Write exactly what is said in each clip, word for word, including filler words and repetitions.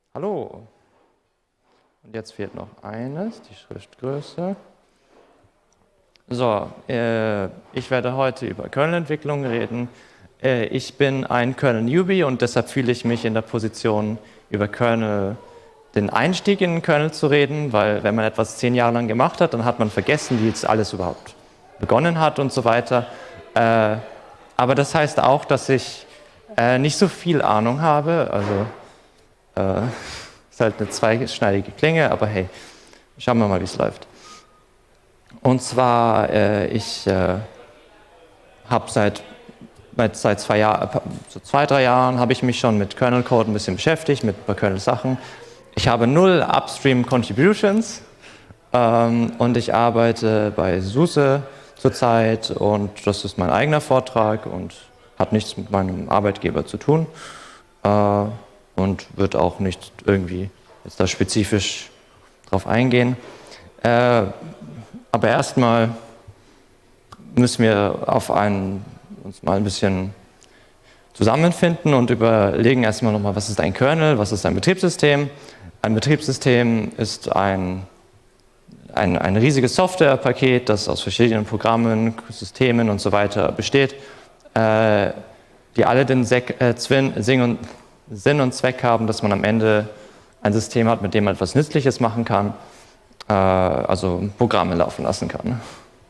Hallo. Und jetzt fehlt noch eines, die Schriftgröße. So, äh, ich werde heute über Kernel-Entwicklung reden. Äh, ich bin ein Kernel-Newbie und deshalb fühle ich mich in der Position, über Kernel, den Einstieg in den Kernel zu reden, weil wenn man etwas zehn Jahre lang gemacht hat, dann hat man vergessen, wie jetzt alles überhaupt begonnen hat und so weiter. Äh, aber das heißt auch, dass ich äh, nicht so viel Ahnung habe, also äh, ist halt eine zweischneidige Klinge, aber hey, schauen wir mal, wie es läuft. Und zwar, äh, ich äh, habe seit, seit zwei, Jahr, so zwei, drei Jahren habe ich mich schon mit Kernel-Code ein bisschen beschäftigt, mit ein paar Kernel-Sachen. Ich habe null Upstream Contributions ähm, und ich arbeite bei SUSE zurzeit und das ist mein eigener Vortrag und hat nichts mit meinem Arbeitgeber zu tun äh, und wird auch nicht irgendwie jetzt da spezifisch drauf eingehen. Äh, aber erstmal müssen wir auf einen, uns mal ein bisschen zusammenfinden und überlegen erstmal nochmal, was ist ein Kernel, was ist ein Betriebssystem. Ein Betriebssystem ist ein, ein, ein riesiges Softwarepaket, das aus verschiedenen Programmen, Systemen und so weiter besteht, äh, die alle den Sek äh, Zwin, Sing und, Sinn und Zweck haben, dass man am Ende ein System hat, mit dem man etwas Nützliches machen kann, äh, also Programme laufen lassen kann.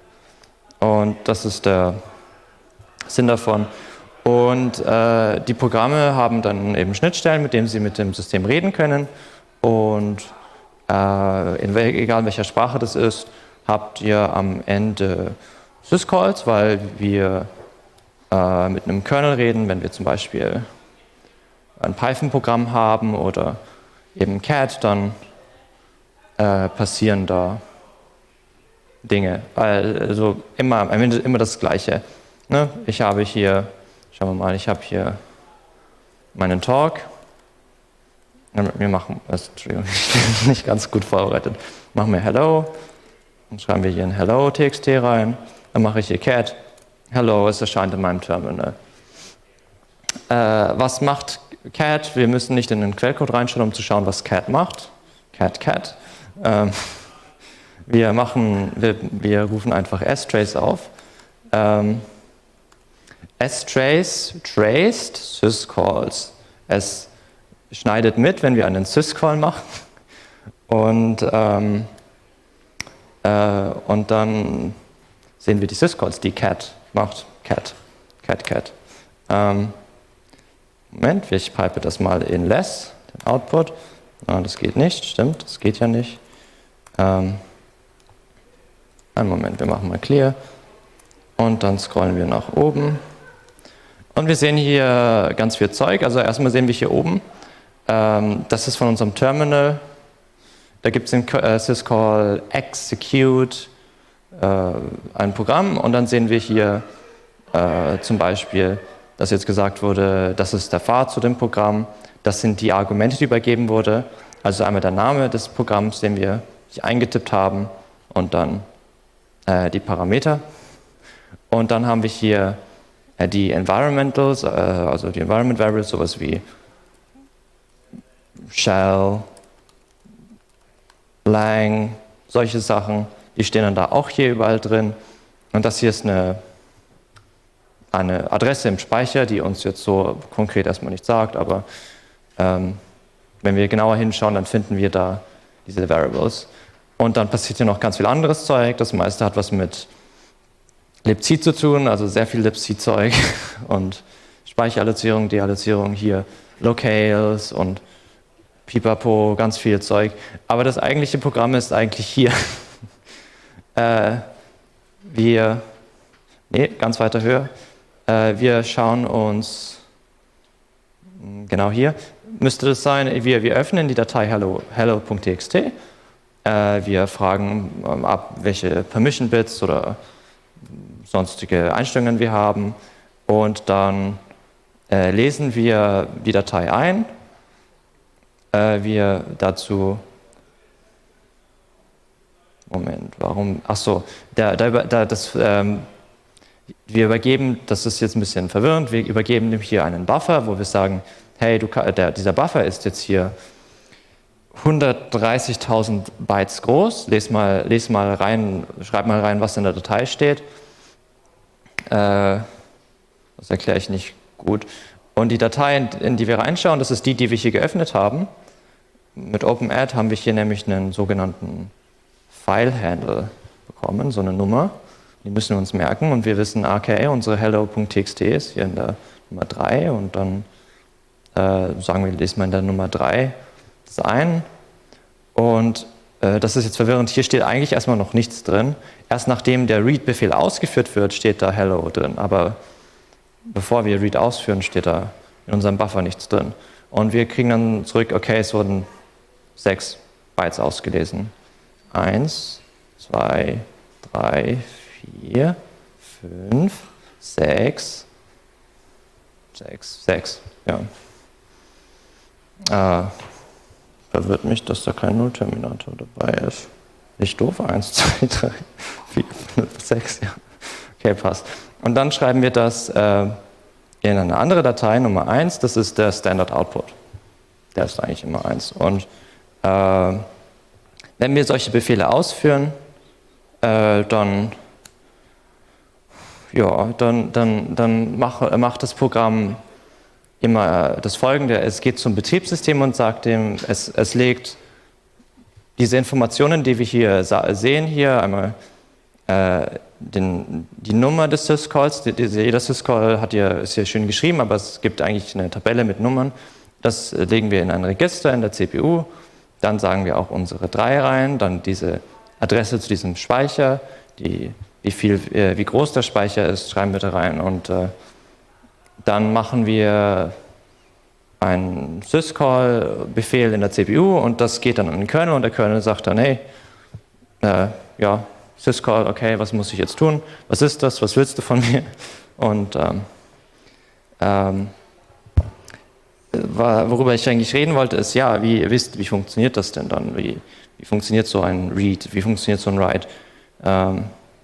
Und das ist der Sinn davon. Und äh, die Programme haben dann eben Schnittstellen, mit denen sie mit dem System reden können. Und äh, in wel egal welcher Sprache das ist, habt ihr am Ende Syscalls, weil wir äh, mit einem Kernel reden, wenn wir zum Beispiel ein Python-Programm haben oder eben Cat, dann äh, passieren da Dinge. Also immer, am Ende immer das Gleiche. Ne? Ich habe hier, schauen wir mal, ich habe hier meinen Talk. Wir machen, Entschuldigung, ich bin nicht ganz gut vorbereitet. Machen wir Hello, dann schreiben wir hier ein Hello-Txt rein, dann mache ich hier Cat. Hello, es erscheint in meinem Terminal. Äh, was macht Cat? Wir müssen nicht in den Quellcode reinschauen, um zu schauen, was Cat macht. Cat, Cat. Ähm, wir, machen, wir, wir rufen einfach strace auf. Ähm, strace traced syscalls. Es schneidet mit, wenn wir einen syscall machen. Und, ähm, äh, und dann sehen wir die syscalls, die Cat macht. Cat, Cat, Cat. Ähm, Moment, ich pipe das mal in less, den Output. Ah, das geht nicht, stimmt, das geht ja nicht. Ähm, einen Moment, wir machen mal clear. Und dann scrollen wir nach oben. Und wir sehen hier ganz viel Zeug. Also erstmal sehen wir hier oben, ähm, das ist von unserem Terminal. Da gibt es den äh, syscall execute, äh, ein Programm. Und dann sehen wir hier äh, zum Beispiel, dass jetzt gesagt wurde, das ist der Pfad zu dem Programm. Das sind die Argumente, die übergeben wurde. Also einmal der Name des Programms, den wir hier eingetippt haben und dann äh, die Parameter. Und dann haben wir hier äh, die Environmentals, äh, also die Environment Variables, sowas wie Shell, Lang, solche Sachen. Die stehen dann da auch hier überall drin. Und das hier ist eine eine Adresse im Speicher, die uns jetzt so konkret erstmal nicht sagt, aber ähm, wenn wir genauer hinschauen, dann finden wir da diese Variables. Und dann passiert hier noch ganz viel anderes Zeug. Das meiste hat was mit libc zu tun, also sehr viel libc-Zeug und Speicherallozierung, Deallozierung hier, Locales und Pipapo, ganz viel Zeug. Aber das eigentliche Programm ist eigentlich hier. äh, wir, nee, ganz weiter höher. Wir schauen uns, genau hier, müsste das sein, wir, wir öffnen die Datei hello, hello.txt, äh, wir fragen ähm, ab, welche Permission-Bits oder sonstige Einstellungen wir haben und dann äh, lesen wir die Datei ein, äh, wir dazu, Moment, warum, ach so, der, der, der, das, ähm, wir übergeben, das ist jetzt ein bisschen verwirrend, wir übergeben hier einen Buffer, wo wir sagen, hey, du, der, dieser Buffer ist jetzt hier hundertdreißigtausend Bytes groß. Les mal, les mal rein, schreib mal rein, was in der Datei steht. Äh, das erkläre ich nicht gut. Und die Datei, in die wir reinschauen, das ist die, die wir hier geöffnet haben. Mit OpenAdd haben wir hier nämlich einen sogenannten File-Handle bekommen, so eine Nummer. Die müssen wir uns merken und wir wissen, okay, unsere hello.txt ist hier in der Nummer drei und dann äh, sagen wir, lesen wir in der Nummer drei das ein. Und äh, das ist jetzt verwirrend, hier steht eigentlich erstmal noch nichts drin. Erst nachdem der Read-Befehl ausgeführt wird, steht da hello drin. Aber bevor wir Read ausführen, steht da in unserem Buffer nichts drin. Und wir kriegen dann zurück, okay, es wurden sechs Bytes ausgelesen. Eins, zwei, drei, vier, fünf, sechs, sechs, sechs, ja. Äh, verwirrt mich, dass da kein Nullterminator dabei ist. Nicht doof? Eins, zwei, drei, vier, fünf, sechs, ja. Okay, passt. Und dann schreiben wir das äh, in eine andere Datei, Nummer eins, das ist der Standard Output. Der ist eigentlich immer eins. Und äh, wenn wir solche Befehle ausführen, äh, dann, ja, dann, dann, dann mach, macht das Programm immer das Folgende. Es geht zum Betriebssystem und sagt dem, es, es legt diese Informationen, die wir hier sehen, hier einmal äh, den, die Nummer des Syscalls, die, die, jeder Syscall hat hier, ist hier schön geschrieben, aber es gibt eigentlich eine Tabelle mit Nummern. Das legen wir in ein Register in der C P U, dann sagen wir auch unsere drei rein, dann diese Adresse zu diesem Speicher, die, wie, viel, äh, wie groß der Speicher ist, schreiben wir da rein und äh, dann machen wir einen Syscall-Befehl in der C P U und das geht dann an den Kernel und der Kernel sagt dann, hey, äh, ja, Syscall, okay, was muss ich jetzt tun? Was ist das? Was willst du von mir? Und ähm, ähm, worüber ich eigentlich reden wollte, ist, ja, wie ihr wisst, wie funktioniert das denn dann? Wie, wie funktioniert so ein Read? Wie funktioniert so ein Write? Ähm,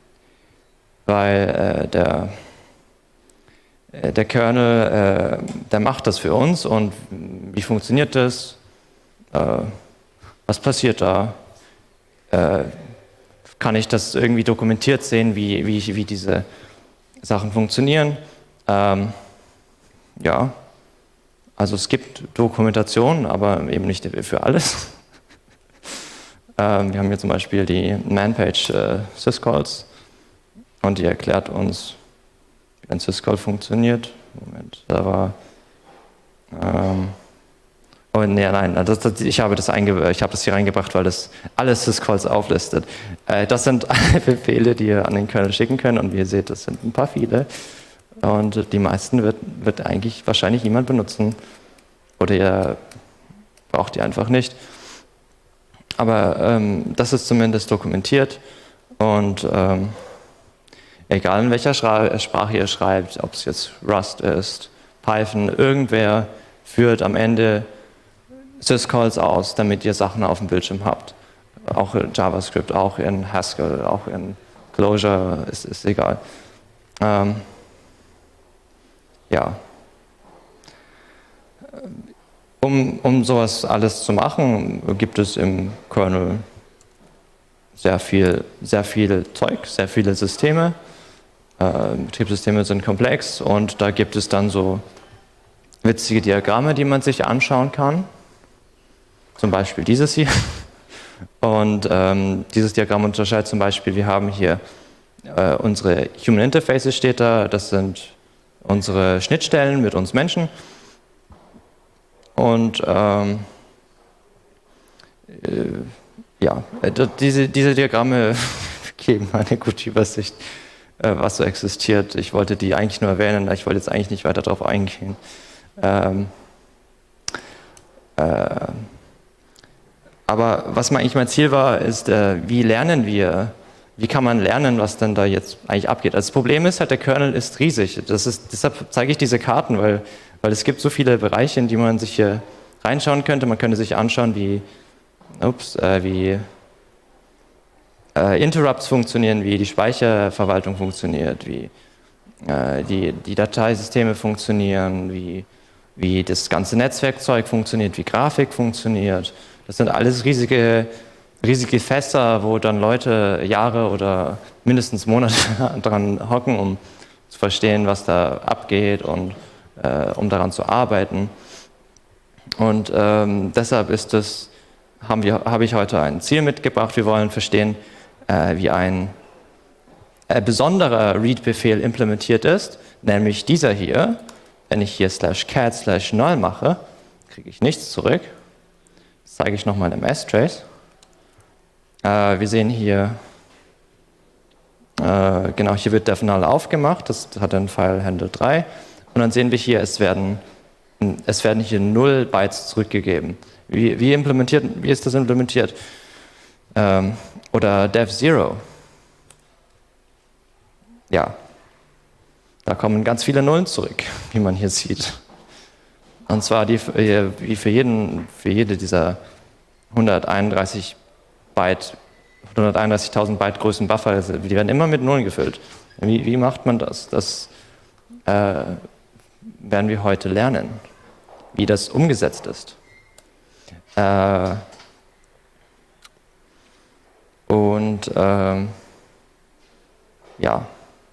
weil äh, der, äh, der Kernel, äh, der macht das für uns und wie funktioniert das? Äh, was passiert da? Äh, kann ich das irgendwie dokumentiert sehen, wie, wie, wie diese Sachen funktionieren? Ähm, ja. Also es gibt Dokumentationen, aber eben nicht für alles. ähm, wir haben hier zum Beispiel die Man-Page äh, Syscalls und die erklärt uns, wie ein Syscall funktioniert. Moment, da war... Ähm, oh nee, nein, das, das, ich, habe das einge ich habe das hier reingebracht, weil das alle Syscalls auflistet. Äh, das sind alle Befehle, die ihr an den Kernel schicken könnt und wie ihr seht, das sind ein paar viele. Und die meisten wird, wird eigentlich wahrscheinlich niemand benutzen. Oder ihr braucht die einfach nicht. Aber ähm, das ist zumindest dokumentiert. Und ähm, egal in welcher Schra Sprache ihr schreibt, ob es jetzt Rust ist, Python, irgendwer führt am Ende Syscalls aus, damit ihr Sachen auf dem Bildschirm habt. Auch in JavaScript, auch in Haskell, auch in Clojure, ist, ist egal. Ähm, Ja, um, um sowas alles zu machen, gibt es im Kernel sehr viel, sehr viel Zeug, sehr viele Systeme. Äh, Betriebssysteme sind komplex und da gibt es dann so witzige Diagramme, die man sich anschauen kann. Zum Beispiel dieses hier. Und ähm, dieses Diagramm unterscheidet zum Beispiel, wir haben hier äh, unsere Human Interfaces steht da, das sind unsere Schnittstellen mit uns Menschen und ähm, äh, ja, diese, diese Diagramme geben eine gute Übersicht, äh, was so existiert. Ich wollte die eigentlich nur erwähnen, ich wollte jetzt eigentlich nicht weiter darauf eingehen. Ähm, äh, aber was eigentlich mein Ziel war, ist, äh, wie lernen wir Wie kann man lernen, was denn da jetzt eigentlich abgeht? Also das Problem ist halt, der Kernel ist riesig. Das ist, deshalb zeige ich diese Karten, weil, weil es gibt so viele Bereiche, in die man sich hier reinschauen könnte. Man könnte sich anschauen, wie, ups, äh, wie äh, Interrupts funktionieren, wie die Speicherverwaltung funktioniert, wie äh, die, die Dateisysteme funktionieren, wie, wie das ganze Netzwerkzeug funktioniert, wie Grafik funktioniert. Das sind alles riesige, riesige Fässer, wo dann Leute Jahre oder mindestens Monate dran hocken, um zu verstehen, was da abgeht und äh, um daran zu arbeiten. Und ähm, deshalb ist es, haben wir, habe ich heute ein Ziel mitgebracht. Wir wollen verstehen, äh, wie ein äh, besonderer Read-Befehl implementiert ist, nämlich dieser hier. Wenn ich hier slash cat slash null mache, kriege ich nichts zurück. Das zeige ich nochmal im S-Trace. Äh, wir sehen hier, äh, genau, hier wird def null aufgemacht, das hat den File Handle drei. Und dann sehen wir hier, es werden, es werden hier null Bytes zurückgegeben. Wie, wie, implementiert, wie ist das implementiert? Ähm, oder def zero. Ja, da kommen ganz viele Nullen zurück, wie man hier sieht. Und zwar die, wie für, jeden, für jede dieser hunderteinunddreißig Byte, hunderteinunddreißigtausend Byte großen Buffer, die werden immer mit Nullen gefüllt. Wie, wie macht man das? Das äh, werden wir heute lernen, wie das umgesetzt ist. Äh, und äh, ja,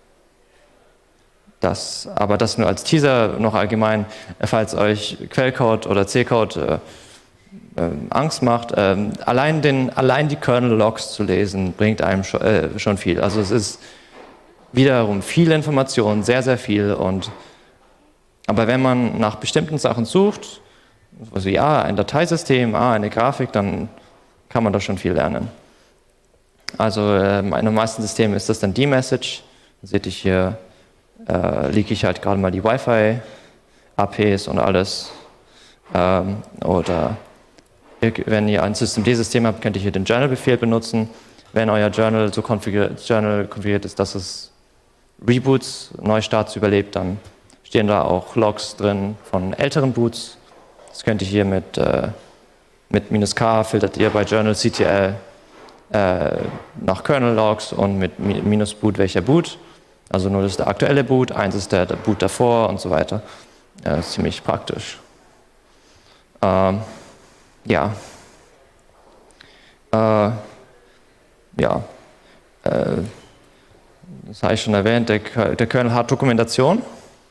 das, aber das nur als Teaser noch allgemein, falls euch Quellcode oder C-Code äh, äh, Angst macht, äh, allein, den, allein die Kernel-Logs zu lesen, bringt einem schon, äh, schon viel. Also es ist wiederum viel Information, sehr, sehr viel. Und, aber wenn man nach bestimmten Sachen sucht, also ja, ein Dateisystem, ah, eine Grafik, dann kann man da schon viel lernen. Also äh, in den meisten Systemen ist das dann die Message. Dann seht ihr hier, äh, leake ich halt gerade mal die Wi-Fi-A Ps und alles. Ähm, oder wenn ihr ein Systemd-System habt, könnt ihr hier den Journal-Befehl benutzen. Wenn euer Journal so konfiguriert, Journal konfiguriert ist, dass es Reboots, Neustarts überlebt, dann stehen da auch Logs drin von älteren Boots. Das könnt ihr hier mit, äh, mit minus K filtert ihr bei journalctl äh, nach Kernel-Logs und mit minus Boot welcher Boot. Also null ist der aktuelle Boot, eins ist der, der Boot davor und so weiter. Ja, das ist ziemlich praktisch. Ähm, ja. Äh, ja. Äh, das habe ich schon erwähnt, der, der Kernel hat Dokumentation.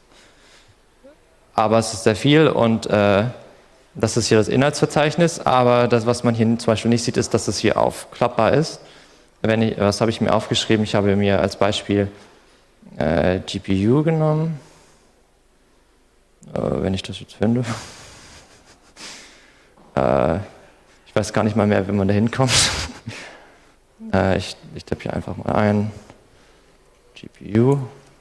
Aber es ist sehr viel und äh, das ist hier das Inhaltsverzeichnis, aber das, was man hier zum Beispiel nicht sieht, ist, dass es hier aufklappbar ist. Wenn ich, was habe ich mir aufgeschrieben? Ich habe mir als Beispiel äh, G P U genommen, äh, wenn ich das jetzt finde. äh, ich weiß gar nicht mal mehr, wie man da hinkommt. äh, ich ich tippe hier einfach mal ein, G P U.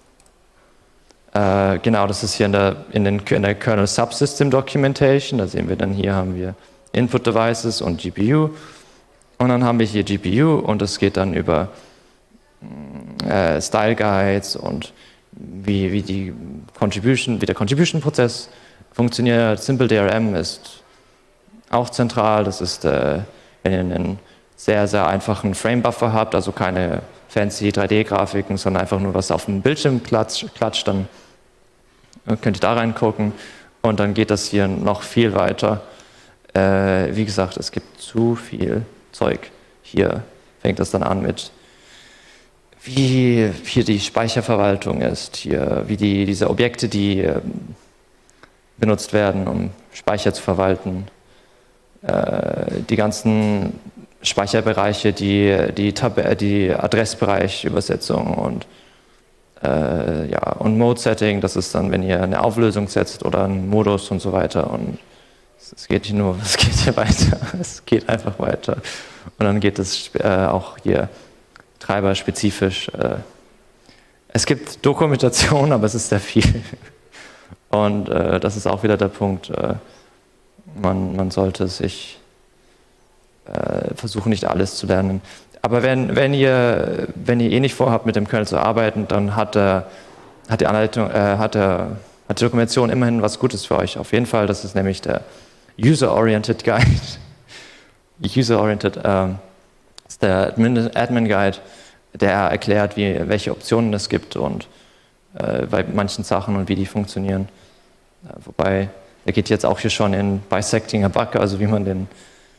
Äh, genau, das ist hier in der, in, den, in der Kernel Subsystem Documentation. Da sehen wir dann, hier haben wir Input Devices und G P U. Und dann haben wir hier G P U und es geht dann über äh, Style Guides und wie, wie, die Contribution, wie der Contribution-Prozess funktioniert. Simple D R M ist auch zentral. Das ist, äh, wenn ihr einen sehr, sehr einfachen Frame-Buffer habt, also keine fancy drei D-Grafiken, sondern einfach nur was auf dem Bildschirm klatscht, klatscht, dann könnt ihr da reingucken und dann geht das hier noch viel weiter. Äh, wie gesagt, es gibt zu viel Zeug. Hier fängt das dann an mit, wie hier die Speicherverwaltung ist, hier wie die, diese Objekte, die äh, benutzt werden, um Speicher zu verwalten, äh, die ganzen Speicherbereiche, die, die, Tab- die Adressbereichübersetzung und äh, ja, und Mode-Setting, das ist dann, wenn ihr eine Auflösung setzt oder einen Modus und so weiter. Und es geht nicht nur, es geht hier weiter, es geht einfach weiter. Und dann geht es äh, auch hier treiberspezifisch. Äh, es gibt Dokumentation, aber es ist sehr viel. Und äh, das ist auch wieder der Punkt, äh, man, man sollte sich äh, versuchen, nicht alles zu lernen. Aber wenn, wenn, ihr, wenn ihr eh nicht vorhabt, mit dem Kernel zu arbeiten, dann hat, der, hat, die Anleitung, äh, hat, der, hat die Dokumentation immerhin was Gutes für euch. Auf jeden Fall, das ist nämlich der User-Oriented Guide. User-Oriented ähm, ist der Admin Guide, der erklärt, wie, welche Optionen es gibt und äh, bei manchen Sachen und wie die funktionieren. Äh, wobei, er geht jetzt auch hier schon in Bisecting a Bug, also wie man den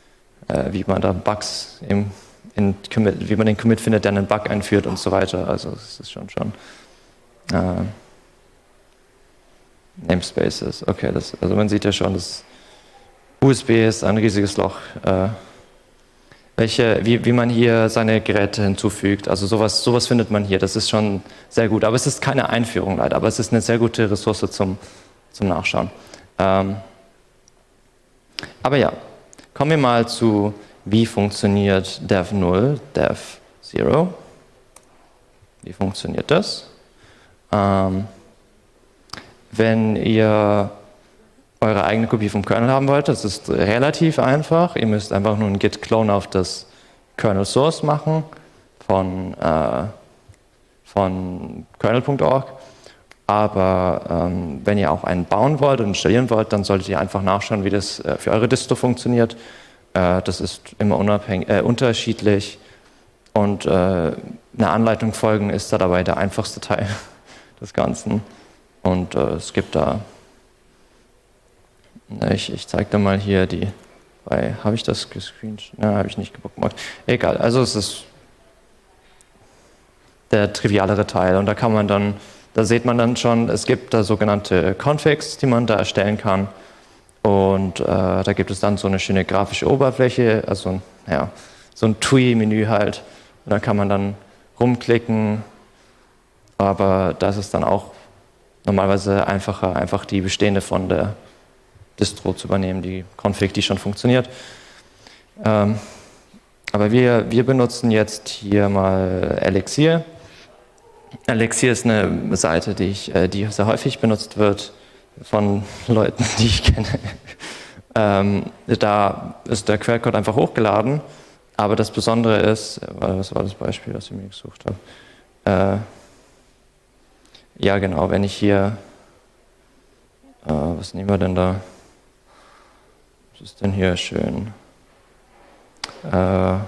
äh, wie man da Bugs im in Commit, wie man den Commit findet, der einen Bug einführt und so weiter. Also es ist schon schon äh, Namespaces. Okay, das, also man sieht ja schon, das U S B ist ein riesiges Loch. Äh, welche, wie, wie man hier seine Geräte hinzufügt. Also sowas, sowas findet man hier. Das ist schon sehr gut. Aber es ist keine Einführung leider. Aber es ist eine sehr gute Ressource zum, zum Nachschauen. Ähm, aber ja, kommen wir mal zu, wie funktioniert dev null, dev null. Wie funktioniert das? Ähm, wenn ihr eure eigene Kopie vom Kernel haben wollt, das ist relativ einfach. Ihr müsst einfach nur einen Git-Clone auf das Kernel Source machen von, äh, von kernel punkt org. Aber ähm, wenn ihr auch einen bauen wollt und installieren wollt, dann solltet ihr einfach nachschauen, wie das äh, für eure Distro funktioniert. Äh, das ist immer unabhängig, äh, unterschiedlich. Und äh, eine Anleitung folgen ist da dabei der einfachste Teil des Ganzen. Und äh, es gibt da, ich, ich zeige dir mal hier die, habe ich das gescreenshot? Nein, habe ich nicht gebookmarkt. Egal, also es ist der trivialere Teil. Und da kann man dann, da sieht man dann schon, es gibt da sogenannte Configs, die man da erstellen kann. Und äh, da gibt es dann so eine schöne grafische Oberfläche, also ja, so ein T U I-Menü halt. Und da kann man dann rumklicken, aber das ist dann auch normalerweise einfacher, einfach die bestehende von der Distro zu übernehmen, die Config, die schon funktioniert. Ähm, aber wir, wir benutzen jetzt hier mal Elixir. Elixir ist eine Seite, die, ich, die sehr häufig benutzt wird von Leuten, die ich kenne. Ähm, da ist der Quellcode einfach hochgeladen, aber das Besondere ist, was war das Beispiel, das ich mir gesucht habe? Äh, ja genau, wenn ich hier, äh, was nehmen wir denn da? Was ist denn hier schön? Äh,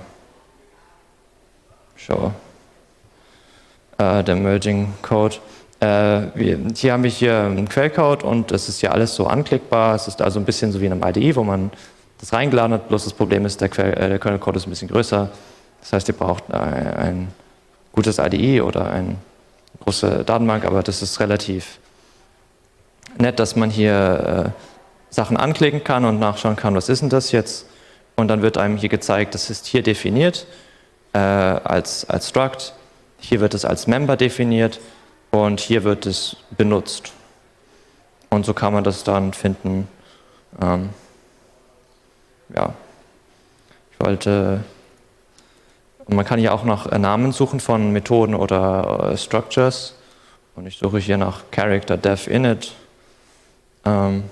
schau. Äh, der Merging Code. Äh, wir, hier haben wir hier einen Quellcode und es ist ja alles so anklickbar. Es ist also ein bisschen so wie in einem I D E, wo man das reingeladen hat. Bloß das Problem ist, der, Quell, äh, der Kernel-Code ist ein bisschen größer. Das heißt, ihr braucht ein, ein gutes I D E oder eine große Datenbank, aber das ist relativ nett, dass man hier äh, Sachen anklicken kann und nachschauen kann, was ist denn das jetzt? Und dann wird einem hier gezeigt, das ist hier definiert äh, als, als Struct. Hier wird es als Member definiert und hier wird es benutzt. Und so kann man das dann finden. Ähm, ja, ich wollte, und man kann hier auch nach Namen suchen von Methoden oder äh, Structures. Und ich suche hier nach Character Dev Init. Ähm,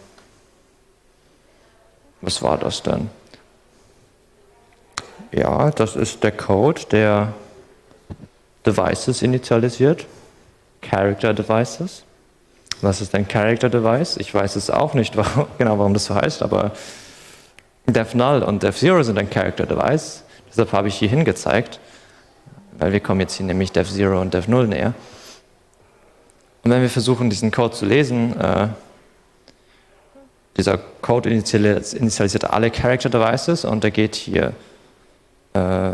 was war das denn? Ja, das ist der Code, der Devices initialisiert. Character Devices. Was ist ein Character Device? Ich weiß es auch nicht warum, genau, warum das so heißt, aber dev null und dev zero sind ein Character Device. Deshalb habe ich hier hingezeigt, weil wir kommen jetzt hier nämlich dev zero und dev null näher. Und wenn wir versuchen, diesen Code zu lesen, äh, dieser Code initialisiert, initialisiert alle Character Devices und der geht hier Äh,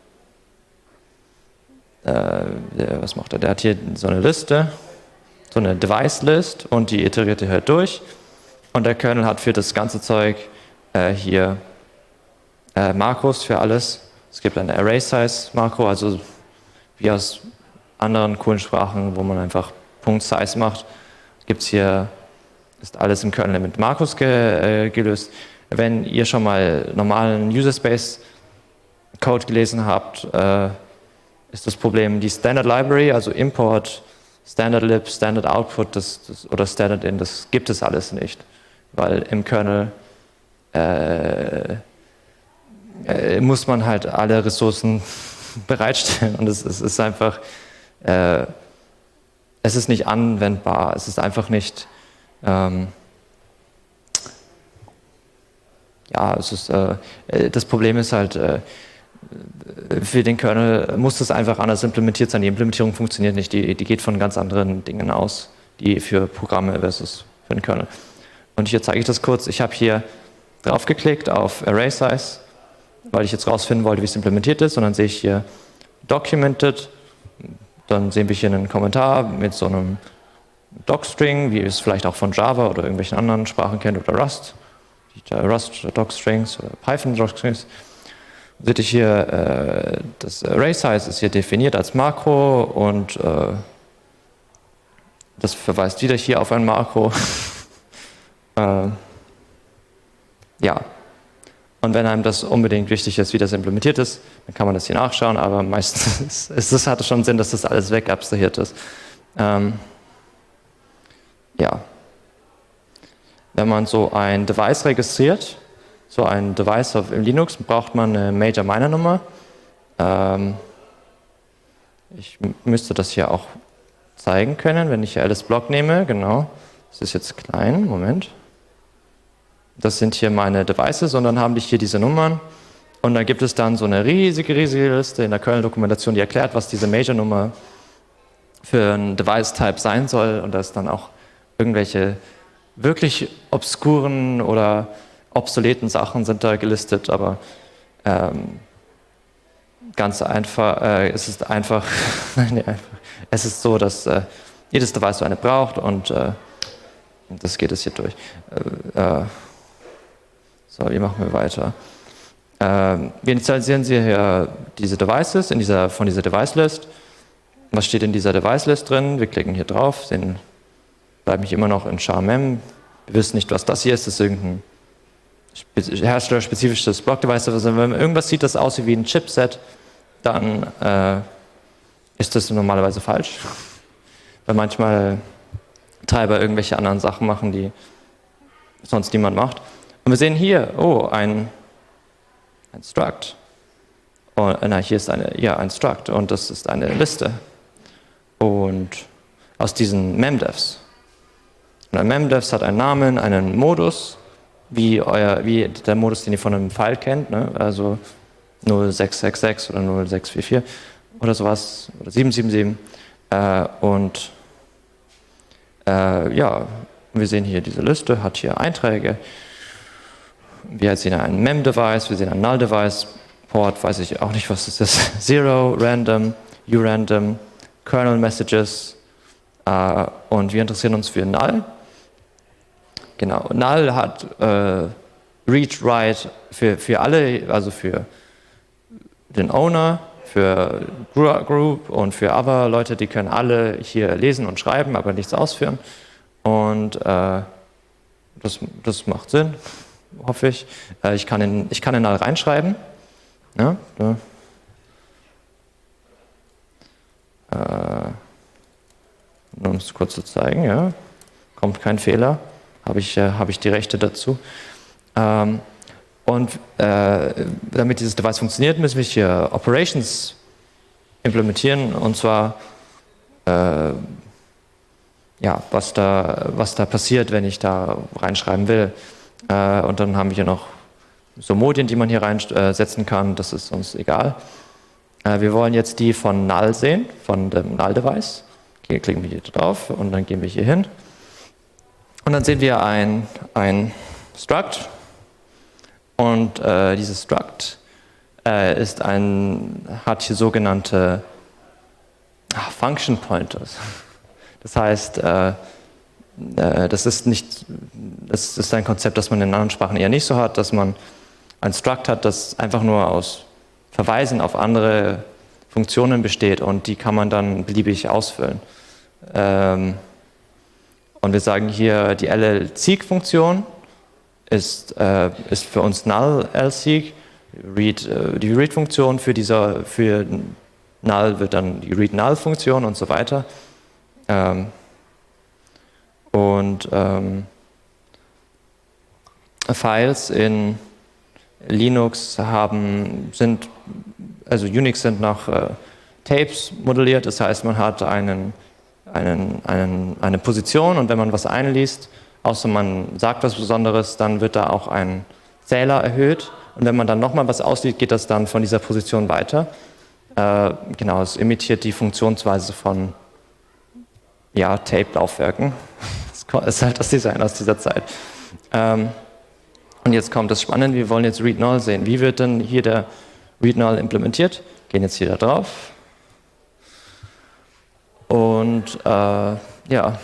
äh, was macht er? Der hat hier so eine Liste, so eine Device-List und die iteriert er halt durch. Und der Kernel hat für das ganze Zeug äh, hier äh, Makros für alles. Es gibt eine Array-Size-Makro, also wie aus anderen coolen Sprachen, wo man einfach Punkt-Size macht. Gibt es hier, ist alles im Kernel mit Makros ge, äh, gelöst. Wenn ihr schon mal normalen User-Space Code gelesen habt, äh, ist das Problem die Standard Library, also Import, Standard Lib, Standard Output das, das, oder Standard In, das gibt es alles nicht, weil im Kernel äh, äh, muss man halt alle Ressourcen bereitstellen und es, es ist einfach, äh, es ist nicht anwendbar, es ist einfach nicht, ähm, ja, es ist, äh, das Problem ist halt, äh, für den Kernel muss das einfach anders implementiert sein. Die Implementierung funktioniert nicht, die, die geht von ganz anderen Dingen aus, die für Programme versus für den Kernel. Und hier zeige ich das kurz. Ich habe hier draufgeklickt auf Array Size weil ich jetzt rausfinden wollte, wie es implementiert ist. Und dann sehe ich hier Documented. Dann sehen wir hier einen Kommentar mit so einem Docstring, wie ihr es vielleicht auch von Java oder irgendwelchen anderen Sprachen kennt oder Rust. Rust Docstrings oder Python Docstrings. Seht ihr hier, äh, das Array Size ist hier definiert als Makro und äh, das verweist wieder hier auf ein Makro. äh, ja. Und wenn einem das unbedingt wichtig ist, wie das implementiert ist, dann kann man das hier nachschauen, aber meistens ist es, hat es schon Sinn, dass das alles wegabstrahiert ist. Ähm, ja. Wenn man so ein Device registriert, so ein Device auf im Linux, braucht man eine Major-Minor-Nummer. Ähm, ich müsste das hier auch zeigen können, wenn ich hier Alice-Block nehme, genau. Das ist jetzt klein, Moment. Das sind hier meine Devices und dann habe ich hier diese Nummern und da gibt es dann so eine riesige, riesige Liste in der Kernel-Dokumentation, die erklärt, was diese Major-Nummer für ein Device-Type sein soll und da ist dann auch irgendwelche wirklich obskuren oder obsoleten Sachen sind da gelistet, aber ähm, ganz einfach, äh, es ist einfach, nee, einfach, es ist so, dass äh, jedes Device so eine braucht und äh, das geht es hier durch. Äh, äh, So, wie machen wir weiter? Ähm, wir initialisieren hier diese Devices in dieser, von dieser Device-List. Was steht in dieser Device-List drin? Wir klicken hier drauf, sehen, bleiben hier immer noch in char-mem. Wir wissen nicht, was das hier ist. Das ist irgendein herstellerspezifisches Block-Device. Also wenn man irgendwas sieht, das aussieht wie ein Chipset, dann äh, ist das normalerweise falsch. Weil manchmal Treiber irgendwelche anderen Sachen machen, die sonst niemand macht. Und wir sehen hier, oh, ein, ein Struct. Oh, na, hier ist eine, ja, ein Struct und das ist eine Liste. Und aus diesen Memdefs. Und ein Memdefs hat einen Namen, einen Modus, wie, euer, wie der Modus, den ihr von einem File kennt, ne? Also null sechs sechs sechs oder null sechs vier vier oder sowas, oder sieben sieben sieben. Äh, und äh, ja, wir sehen hier diese Liste, hat hier Einträge. Wir sehen einen Mem-Device, wir sehen einen Null-Device, Port, weiß ich auch nicht, was das ist. Zero, Random, U-Random, Kernel-Messages äh, und wir interessieren uns für Null. Genau, Null hat äh, Read, Write für, für alle, also für den Owner, für Group und für other Leute, die können alle hier lesen und schreiben, aber nichts ausführen. Und äh, das, das macht Sinn. Hoffe ich. Ich kann in, ich kann in Null reinschreiben. Ja, da. Äh, nur um es kurz zu zeigen, ja. Kommt kein Fehler. Habe ich, äh, habe ich die Rechte dazu. Ähm, und äh, damit dieses Device funktioniert, müssen wir hier Operations implementieren. Und zwar äh, ja, was da, was da passiert, wenn ich da reinschreiben will. Äh, und dann haben wir hier noch so Modien, die man hier reinsetzen kann, das ist uns egal. Äh, wir wollen jetzt die von Null sehen, von dem Null-Device. Hier klicken wir hier drauf und dann gehen wir hier hin. Und dann sehen wir ein, ein Struct. Und äh, dieses Struct äh, ist ein, hat hier sogenannte ach, Function Pointers. Das heißt, äh, Das ist, nicht, das ist ein Konzept, das man in anderen Sprachen eher nicht so hat, dass man ein Struct hat, das einfach nur aus Verweisen auf andere Funktionen besteht und die kann man dann beliebig ausfüllen. Ähm, und wir sagen hier, die L L Seek-Funktion ist, äh, ist für uns Null L Seek. Read, äh, die Read-Funktion für, dieser, für Null wird dann die Read-Null-Funktion und so weiter. Ähm, Und ähm, Files in Linux haben, sind, also Unix sind nach äh, Tapes modelliert, das heißt, man hat einen, einen, einen, eine Position und wenn man was einliest, außer man sagt was Besonderes, dann wird da auch ein Zähler erhöht und wenn man dann nochmal was ausliest, geht das dann von dieser Position weiter. Äh, genau, es imitiert die Funktionsweise von ja, Tape-Laufwerken. Das ist halt das Design aus dieser Zeit. Ähm, Und jetzt kommt das Spannende, wir wollen jetzt read null sehen. Wie wird denn hier der read null implementiert? Gehen jetzt hier da drauf. Und äh, ja,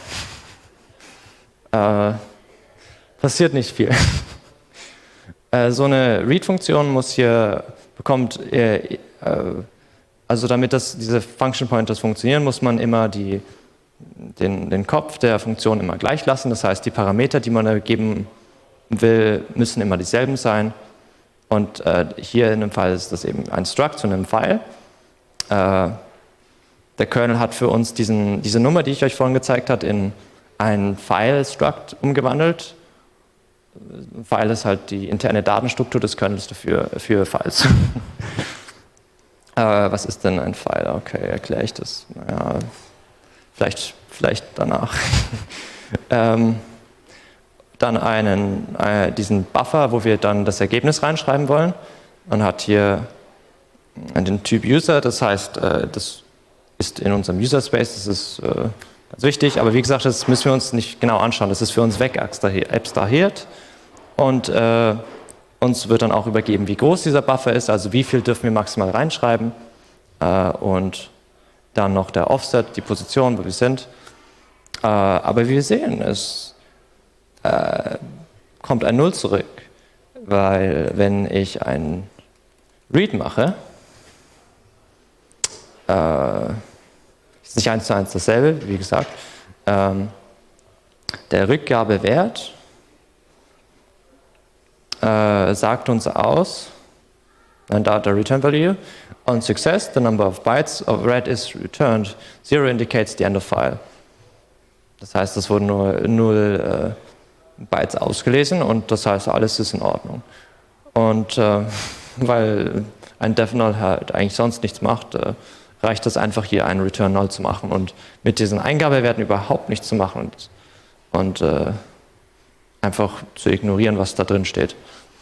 äh, passiert nicht viel. äh, so eine read-Funktion muss hier, bekommt, äh, äh, also damit das, diese Function Pointers funktionieren, muss man immer die, den, den Kopf der Funktion immer gleich lassen. Das heißt, die Parameter, die man geben will, müssen immer dieselben sein. Und äh, hier in dem Fall ist das eben ein Struct zu einem File. Äh, der Kernel hat für uns diesen, diese Nummer, die ich euch vorhin gezeigt habe, in ein File-Struct umgewandelt. Ein File ist halt die interne Datenstruktur des Kernels dafür, für Files. äh, was ist denn ein File? Okay, erkläre ich das. Naja, vielleicht, vielleicht danach. ähm, dann einen, äh, diesen Buffer, wo wir dann das Ergebnis reinschreiben wollen. Man hat hier den Typ User, das heißt, äh, das ist in unserem User Space, das ist äh, ganz wichtig, aber wie gesagt, das müssen wir uns nicht genau anschauen, das ist für uns weg abstrahiert und äh, uns wird dann auch übergeben, wie groß dieser Buffer ist, also wie viel dürfen wir maximal reinschreiben äh, und dann noch der Offset, die Position, wo wir sind. Äh, aber wie wir sehen, es äh, kommt ein Null zurück, weil wenn ich ein Read mache, äh, ist nicht eins zu eins dasselbe, wie gesagt. Ähm, der Rückgabewert äh, sagt uns aus, ein Data Return Value, on success, the number of bytes of read is returned, zero indicates the end of file. Das heißt, es wurden nur null äh, Bytes ausgelesen und das heißt, alles ist in Ordnung. Und äh, weil ein def null halt eigentlich sonst nichts macht, äh, reicht es einfach hier einen Return null zu machen und mit diesen Eingabewerten überhaupt nichts zu machen und, und äh, einfach zu ignorieren, was da drin steht.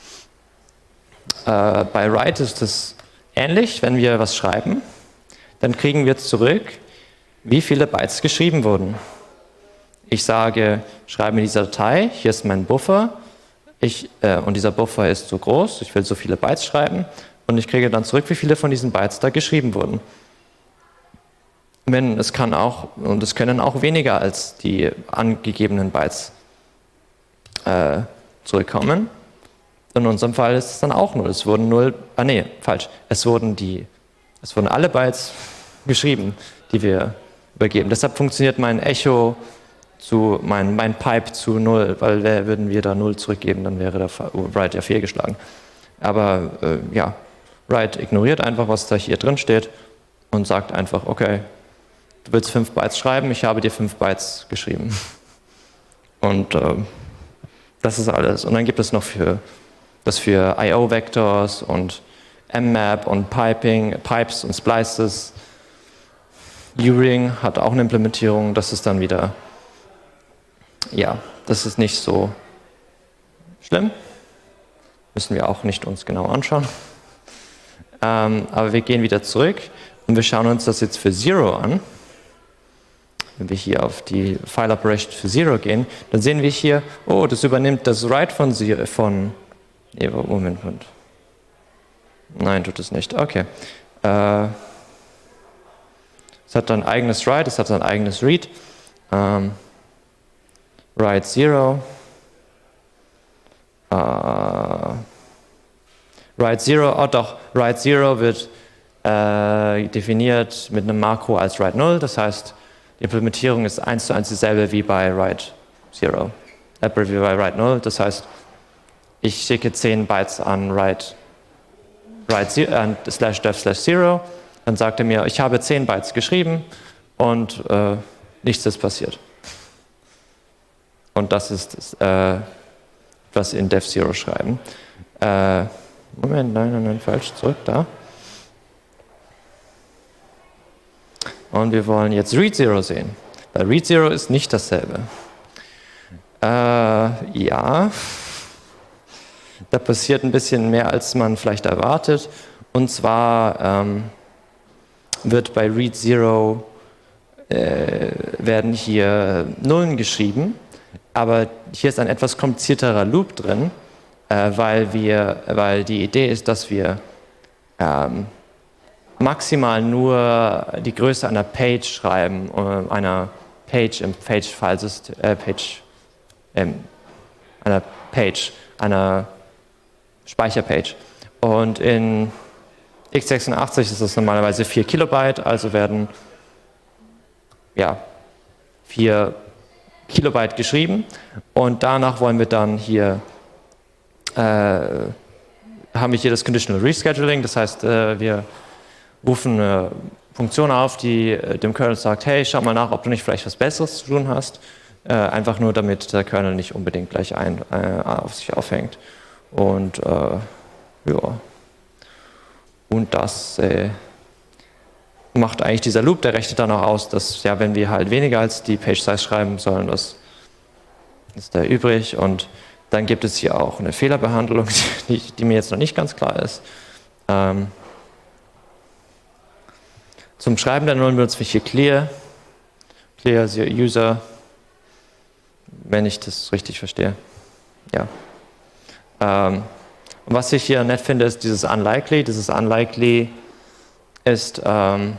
Äh, bei write ist es ähnlich, wenn wir was schreiben, dann kriegen wir zurück, wie viele Bytes geschrieben wurden. Ich sage, schreibe in dieser Datei, hier ist mein Buffer, ich, äh, und dieser Buffer ist so groß, ich will so viele Bytes schreiben und ich kriege dann zurück, wie viele von diesen Bytes da geschrieben wurden. Wenn, es kann auch, und es können auch weniger als die angegebenen Bytes äh, zurückkommen. In unserem Fall ist es dann auch null. Es wurden null, ah nee, falsch. Es wurden die, es wurden alle Bytes geschrieben, die wir übergeben. Deshalb funktioniert mein Echo zu, mein, mein Pipe zu null, weil würden wir da null zurückgeben, dann wäre der write ja fehlgeschlagen. Aber äh, ja, write ignoriert einfach, was da hier drin steht und sagt einfach, okay, du willst fünf Bytes schreiben, ich habe dir fünf Bytes geschrieben. Und äh, das ist alles. Und dann gibt es noch für das für I O-Vectors und mmap und Piping, Pipes und Splices. U-Ring hat auch eine Implementierung, das ist dann wieder, ja, das ist nicht so schlimm. Müssen wir auch nicht uns genau anschauen. Ähm, aber wir gehen wieder zurück und wir schauen uns das jetzt für Zero an. Wenn wir hier auf die File Operation für Zero gehen, dann sehen wir hier, oh, das übernimmt das Write von Zero, von, nee, Moment, Moment. Nein, tut es nicht, okay. Äh, es hat ein eigenes Write, es hat ein eigenes Read. Ähm, Write Zero. Äh, Write Zero, oh doch, Write Zero wird äh, definiert mit einem Makro als Write null, das heißt, die Implementierung ist eins zu eins dieselbe wie bei Write Zero, äh, wie bei Write null, das heißt, ich schicke zehn Bytes an Write, Write äh, slash def slash zero, dann sagt er mir, ich habe zehn Bytes geschrieben und äh, nichts ist passiert. Und das ist äh, was in def zero schreiben. Äh, Moment, nein, nein, nein, falsch, zurück, da. Und wir wollen jetzt read zero sehen, weil read zero ist nicht dasselbe. Äh, ja, da passiert ein bisschen mehr, als man vielleicht erwartet. Und zwar ähm, wird bei read zero äh, werden hier Nullen geschrieben, aber hier ist ein etwas komplizierterer Loop drin. äh, weil, wir, weil die Idee ist, dass wir ähm, maximal nur die Größe einer Page schreiben, äh, einer Page im Page-File-System, äh, Page, ähm, einer Page, einer Speicherpage. Und in x sechsundachtzig ist das normalerweise vier Kilobyte, also werden ja, vier Kilobyte geschrieben und danach wollen wir dann hier, äh, haben wir hier das Conditional Rescheduling, das heißt, äh, wir rufen eine Funktion auf, die äh, dem Kernel sagt, hey, schau mal nach, ob du nicht vielleicht was Besseres zu tun hast, äh, einfach nur damit der Kernel nicht unbedingt gleich ein, äh, auf sich aufhängt. Und äh, ja, und das äh, macht eigentlich dieser Loop, der rechnet dann auch aus, dass ja, wenn wir halt weniger als die Page-Size schreiben sollen, was ist da übrig. Und dann gibt es hier auch eine Fehlerbehandlung, die, die mir jetzt noch nicht ganz klar ist. Ähm, zum Schreiben der Nullen benutzen wir hier clear, clear user, wenn ich das richtig verstehe. Ja. Ähm, und was ich hier nett finde, ist dieses unlikely. Dieses unlikely ist, ähm,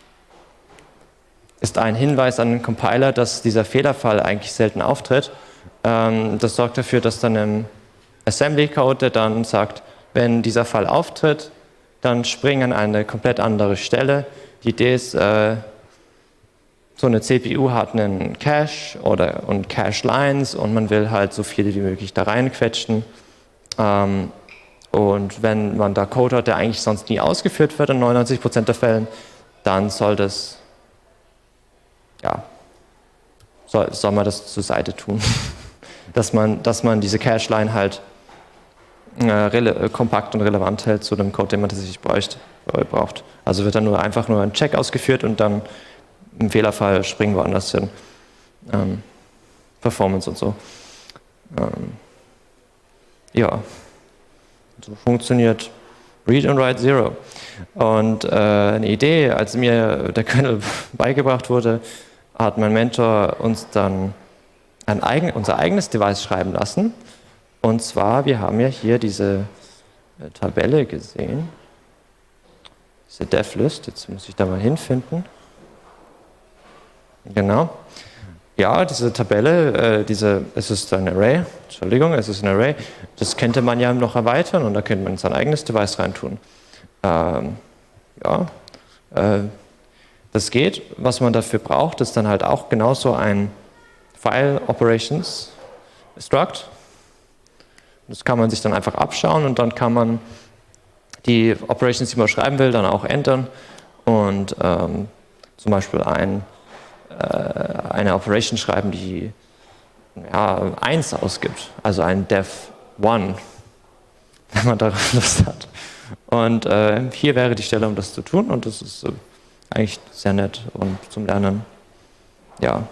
ist ein Hinweis an den Compiler, dass dieser Fehlerfall eigentlich selten auftritt. Ähm, das sorgt dafür, dass dann im Assembly-Code, der dann sagt, wenn dieser Fall auftritt, dann spring an eine komplett andere Stelle. Die Idee ist, äh, so eine C P U hat einen Cache oder, und Cache-Lines und man will halt so viele wie möglich da reinquetschen. Ähm, und wenn man da Code hat, der eigentlich sonst nie ausgeführt wird, in neunundneunzig Prozent der Fällen, dann soll das, ja, soll, soll man das zur Seite tun. dass, man, dass man diese Cache-Line halt äh, kompakt und relevant hält zu dem Code, den man tatsächlich bräuchte, äh, braucht. Also wird dann nur einfach nur ein Check ausgeführt und dann im Fehlerfall springen wir woanders hin. Ähm, Performance und so. Ähm, ja, so funktioniert Read and Write Zero. Und äh, eine Idee, als mir der Kernel beigebracht wurde, hat mein Mentor uns dann ein eigen, unser eigenes Device schreiben lassen. Und zwar, wir haben ja hier diese äh, Tabelle gesehen, diese Devlist, jetzt muss ich da mal hinfinden. Genau. Ja, diese Tabelle, äh, diese, es ist ein Array, Entschuldigung, es ist ein Array, das könnte man ja noch erweitern und da könnte man sein eigenes Device reintun. Ähm, ja, äh, das geht. Was man dafür braucht, ist dann halt auch genauso ein File Operations Struct. Das kann man sich dann einfach abschauen und dann kann man die Operations, die man schreiben will, dann auch ändern und ähm, zum Beispiel ein eine Operation schreiben, die ja, eins ausgibt, also ein dev eins, wenn man darauf Lust hat. Und äh, hier wäre die Stelle, um das zu tun und das ist äh, eigentlich sehr nett und zum Lernen, ja.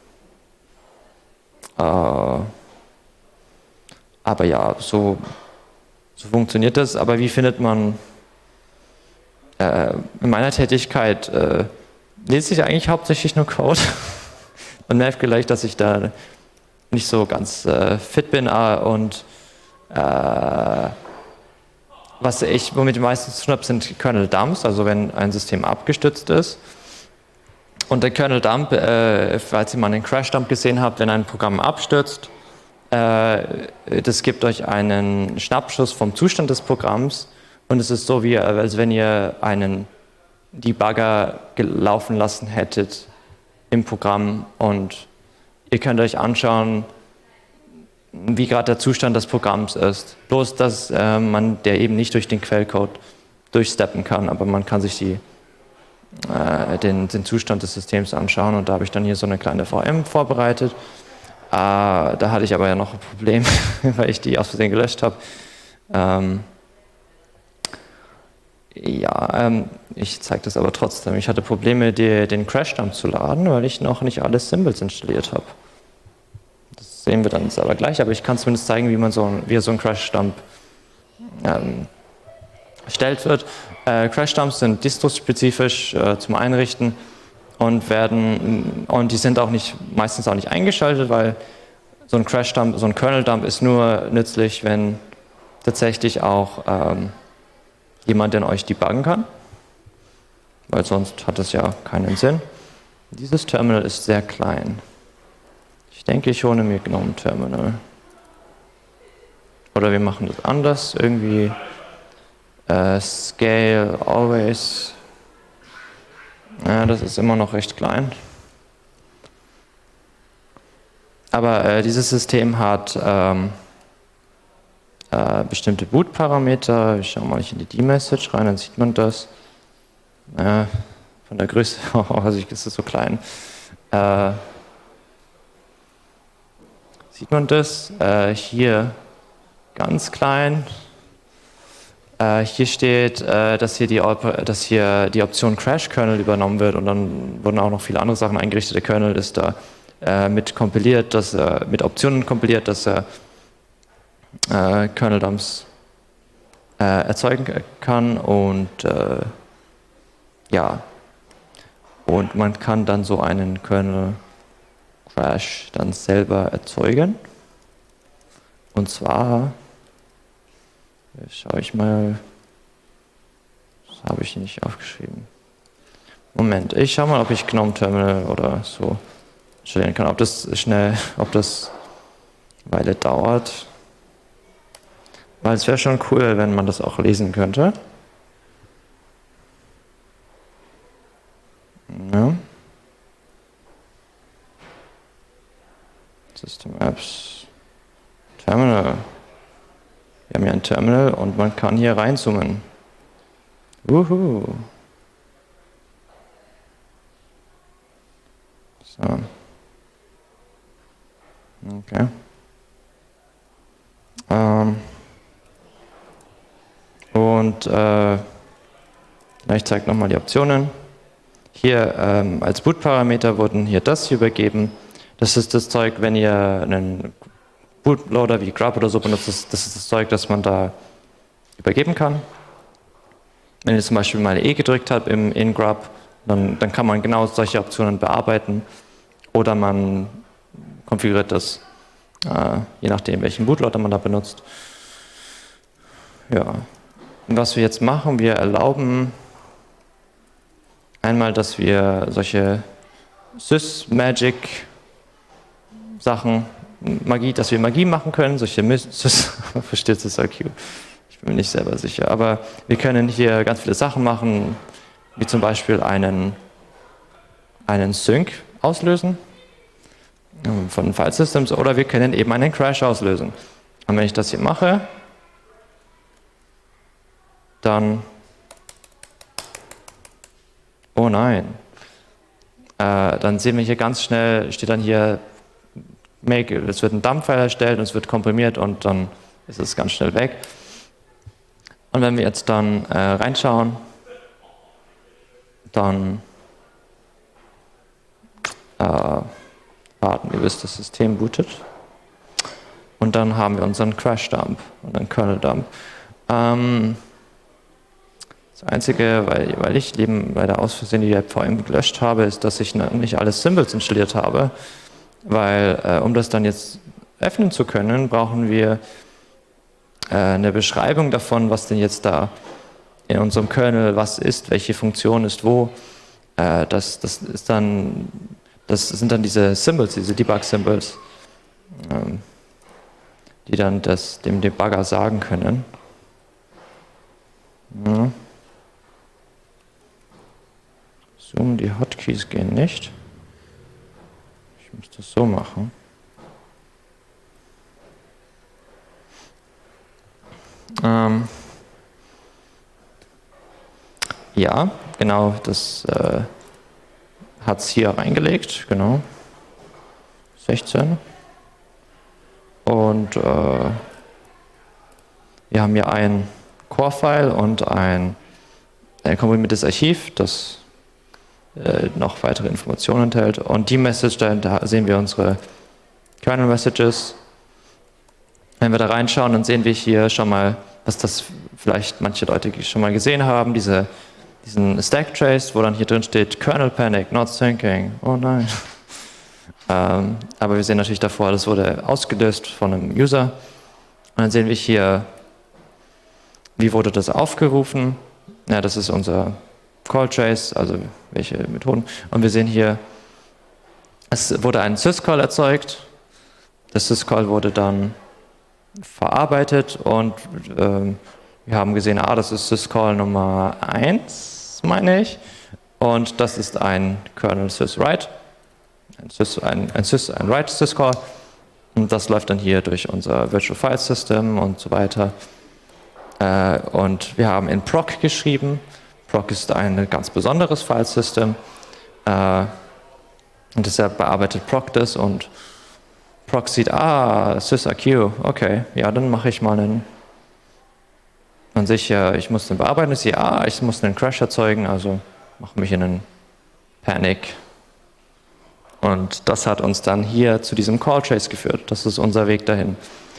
Äh, aber ja, so, so funktioniert das, aber wie findet man äh, in meiner Tätigkeit äh, lese ich eigentlich hauptsächlich nur Code. Man merkt vielleicht, dass ich da nicht so ganz äh, fit bin äh, und äh, was ich, womit ich meistens zu tun habe, sind Kernel-Dumps, also wenn ein System abgestürzt ist. Und der Kernel-Dump, äh, falls ihr mal einen Crash-Dump gesehen habt, wenn ein Programm abstürzt, äh, das gibt euch einen Schnappschuss vom Zustand des Programms und es ist so, wie als wenn ihr einen Debugger gelaufen lassen hättet im Programm und ihr könnt euch anschauen, wie gerade der Zustand des Programms ist. Bloß, dass äh, man der eben nicht durch den Quellcode durchsteppen kann, aber man kann sich die, äh, den, den Zustand des Systems anschauen und da habe ich dann hier so eine kleine V M vorbereitet. Äh, da hatte ich aber ja noch ein Problem, weil ich die aus Versehen gelöscht habe. Ähm, Ja, ähm, ich zeige das aber trotzdem. Ich hatte Probleme, die, den Crash-Dump zu laden, weil ich noch nicht alle Symbols installiert habe. Das sehen wir dann jetzt aber gleich, aber ich kann zumindest zeigen, wie man so ein, wie so ein Crash-Dump ähm, erstellt wird. Äh, Crash-Dumps sind distro-spezifisch äh, zum Einrichten und werden und die sind auch nicht meistens auch nicht eingeschaltet, weil so ein Crash-Dump, so ein Kernel-Dump ist nur nützlich, wenn tatsächlich auch ähm, jemand, der euch debuggen kann, weil sonst hat es ja keinen Sinn. Dieses Terminal ist sehr klein. Ich denke, ich hole mir GNOME Terminal. Oder wir machen das anders, irgendwie äh, Scale Always. Ja, das ist immer noch recht klein. Aber äh, dieses System hat ähm, äh, bestimmte Boot-Parameter. Ich schaue mal in die D-Message rein, dann sieht man das. Äh, von der Größe, also ist es so klein. Äh, sieht man das? Äh, hier ganz klein. Äh, hier steht, äh, dass, hier die, dass hier die Option Crash-Kernel übernommen wird und dann wurden auch noch viele andere Sachen eingerichtet. Der Kernel ist da äh, mit kompiliert, dass er mit Optionen kompiliert, dass er äh, Kernel-Dumps äh, erzeugen kann und äh, ja, und man kann dann so einen Kernel-Crash dann selber erzeugen. Und zwar, schaue ich mal, das habe ich nicht aufgeschrieben. Moment, ich schaue mal, ob ich GNOME Terminal oder so installieren kann, ob das schnell, ob das eine Weile dauert. Weil es wäre schon cool, wenn man das auch lesen könnte. Ja. System Apps, Terminal. Wir haben hier ein Terminal und man kann hier reinzoomen. Wuhu. So. Okay. Ähm. Und äh, ich zeige nochmal die Optionen. Hier ähm, als Boot-Parameter wurden hier das hier übergeben. Das ist das Zeug, wenn ihr einen Bootloader wie Grub oder so benutzt, das, das ist das Zeug, das man da übergeben kann. Wenn ihr zum Beispiel mal E gedrückt habt im, in Grub, dann, dann kann man genau solche Optionen bearbeiten oder man konfiguriert das, äh, je nachdem, welchen Bootloader man da benutzt. Ja. Und was wir jetzt machen, wir erlauben einmal, dass wir solche Sys-Magic-Sachen, Magie, dass wir Magie machen können, solche Sys, versteht SysIQ? Ich bin mir nicht selber sicher, aber wir können hier ganz viele Sachen machen, wie zum Beispiel einen, einen Sync auslösen von File Systems oder wir können eben einen Crash auslösen. Und wenn ich das hier mache, dann, oh nein, äh, dann sehen wir hier ganz schnell, steht dann hier, make, es wird ein Dump-File erstellt und es wird komprimiert und dann ist es ganz schnell weg. Und wenn wir jetzt dann äh, reinschauen, dann äh, warten wir, bis das System bootet. Und dann haben wir unseren Crash-Dump und einen Kernel-Dump. Ähm, Das Einzige, weil, weil ich eben leider aus Versehen die App V M gelöscht habe, ist, dass ich nicht alle Symbols installiert habe, weil äh, um das dann jetzt öffnen zu können, brauchen wir äh, eine Beschreibung davon, was denn jetzt da in unserem Kernel was ist, welche Funktion ist wo. Äh, das, das ist dann, das sind dann diese Symbols, diese Debug-Symbols, ähm, die dann das dem Debugger sagen können. Ja. Zoom, die Hotkeys gehen nicht. Ich muss das so machen. Ähm ja, genau, das äh, hat es hier reingelegt, genau. sechzehn. Und äh, wir haben hier ein Core-File und ein, ein komprimiertes Archiv, das äh, noch weitere Informationen enthält. Und die Message, da, da sehen wir unsere Kernel-Messages. Wenn wir da reinschauen, dann sehen wir hier schon mal, was das vielleicht manche Leute schon mal gesehen haben, diese, diesen Stack-Trace, wo dann hier drin steht, Kernel Panic, not syncing. Oh nein. ähm, aber wir sehen natürlich davor, das wurde ausgelöst von einem User. Und dann sehen wir hier wie wurde das aufgerufen? Ja, das ist unser Call Trace, also welche Methoden. Und wir sehen hier, es wurde ein Syscall erzeugt. Das Syscall wurde dann verarbeitet und ähm, wir haben gesehen, ah, das ist Syscall Nummer eins, meine ich. Und das ist ein Kernel syswrite, ein, Sys, ein, ein, Sys, ein Write Syscall. Und das läuft dann hier durch unser Virtual File System und so weiter. Äh, und wir haben in proc geschrieben. Proc ist ein ganz besonderes Filesystem. Äh, und deshalb bearbeitet proc das und proc sieht, ah, sysaq, okay, ja, dann mache ich mal einen. Man sieht ja, ich muss den bearbeiten, ich sehe, ah, ich muss einen Crash erzeugen, also mache mich in einen Panic. Und das hat uns dann hier zu diesem Call Trace geführt. Das ist unser Weg dahin.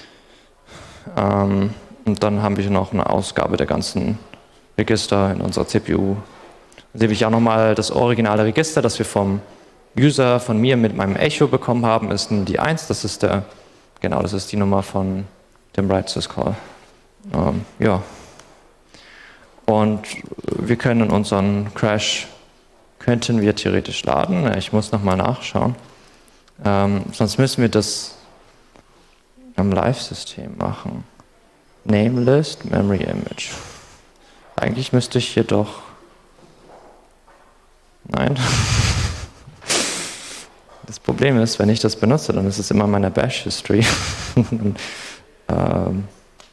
Ähm, und dann haben wir noch eine Ausgabe der ganzen Register in unserer C P U. Dann sehe ich auch nochmal das originale Register, das wir vom User, von mir mit meinem Echo bekommen haben, ist die eins. Das ist der, genau, das ist die Nummer von dem Write Syscall. Ähm, ja. Und wir können unseren Crash könnten wir theoretisch laden. Ich muss nochmal nachschauen. Ähm, sonst müssen wir das am Live-System machen. Namelist, Memory Image. Eigentlich müsste ich hier doch... Nein. Das Problem ist, wenn ich das benutze, dann ist es immer meine Bash-History. ähm,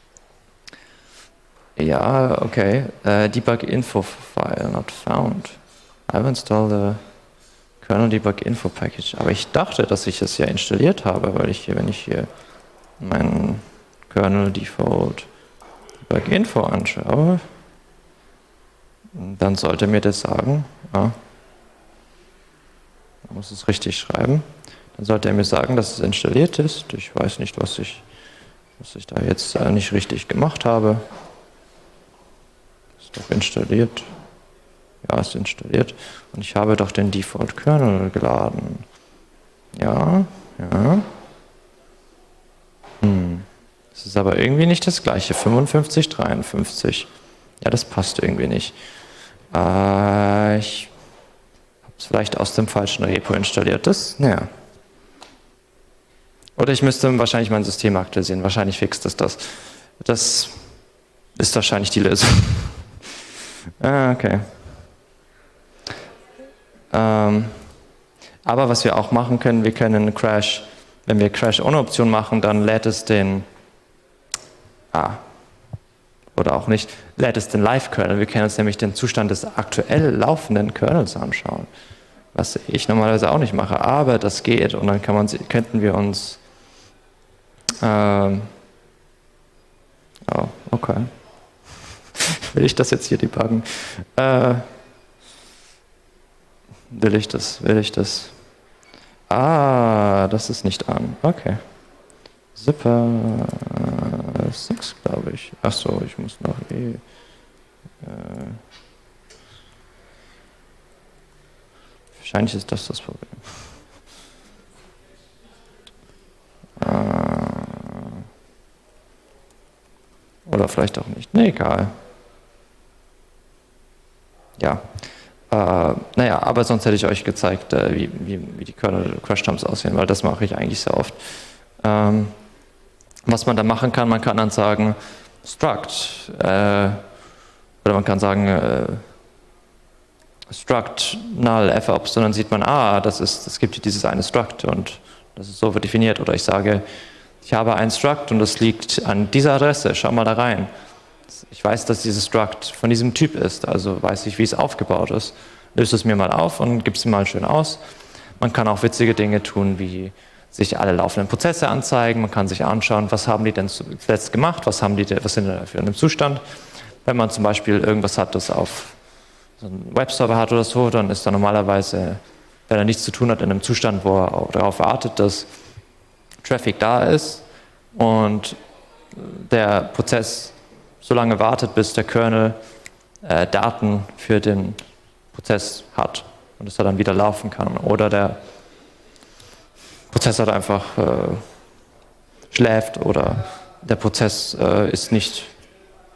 ja, okay. Uh, Debug Info File not found. I've installed the kernel debug info package. Aber ich dachte, dass ich es ja installiert habe, weil ich hier, wenn ich hier meinen kernel default debug info anschaue, dann sollte mir das sagen, ja, man muss es richtig schreiben, dann sollte er mir sagen, dass es installiert ist. Ich weiß nicht, was ich, was ich da jetzt nicht richtig gemacht habe. Ist doch installiert. Ja, ist installiert. Und ich habe doch den Default Kernel geladen. Ja, ja. Hm. Das ist aber irgendwie nicht das gleiche. fünfundfünfzig, dreiundfünfzig. Ja, das passt irgendwie nicht. Äh, ich habe es vielleicht aus dem falschen Repo installiert. Das, naja. Oder ich müsste wahrscheinlich mein System aktualisieren. Wahrscheinlich fixt es das. Das ist wahrscheinlich die Lösung. ah, okay. Ähm, aber was wir auch machen können, wir können Crash, wenn wir Crash ohne Option machen, dann lädt es den, ah, oder auch nicht, lädt es den Live-Kernel. Wir können uns nämlich den Zustand des aktuell laufenden Kernels anschauen, was ich normalerweise auch nicht mache, aber das geht und dann kann man, könnten wir uns, ähm, oh, okay, will ich das jetzt hier debuggen? Äh, Will ich das? Will ich das? Ah, das ist nicht an. Okay. Zipper sechs, glaube ich. Achso, ich muss noch eh. Äh, wahrscheinlich ist das das Problem. Äh, oder vielleicht auch nicht. Nee, egal. Ja. Äh, naja, aber sonst hätte ich euch gezeigt, äh, wie, wie, wie die Kernel-Crash-Dumps aussehen, weil das mache ich eigentlich sehr oft. Ähm, was man da machen kann, man kann dann sagen, struct, äh, oder man kann sagen, äh, struct null fops, und dann sieht man, ah, das ist, es gibt hier dieses eine struct und das ist so definiert. Oder ich sage, ich habe ein struct und das liegt an dieser Adresse, schau mal da rein. Ich weiß, dass dieses Struct von diesem Typ ist, also weiß ich, wie es aufgebaut ist. Löse es mir mal auf und gebe es mir mal schön aus. Man kann auch witzige Dinge tun, wie sich alle laufenden Prozesse anzeigen. Man kann sich anschauen, was haben die denn zuletzt gemacht, was, haben die, was sind die für einen Zustand. Wenn man zum Beispiel irgendwas hat, das auf so einen Webserver hat oder so, dann ist da normalerweise, wenn er nichts zu tun hat, in einem Zustand, wo er auch darauf wartet, dass Traffic da ist und der Prozess so lange wartet, bis der Kernel äh, Daten für den Prozess hat und dass er dann wieder laufen kann. Oder der Prozess hat einfach äh, schläft oder der Prozess äh, ist nicht